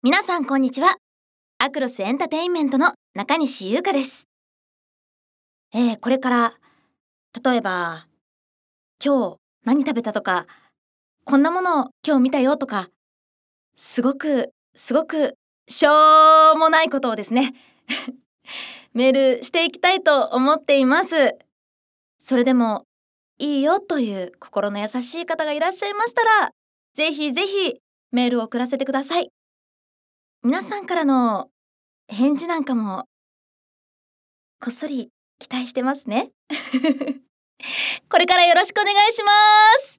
皆さんこんにちは。アクロスエンターテインメントの中西優香です。これから例えば今日何食べたとか、こんなものを今日見たよとか、すごくしょうもないことをですねメールしていきたいと思っています。それでもいいよという心の優しい方がいらっしゃいましたら、ぜひメールを送らせてください。皆さんからの返事なんかもこっそり期待してますねこれからよろしくお願いします。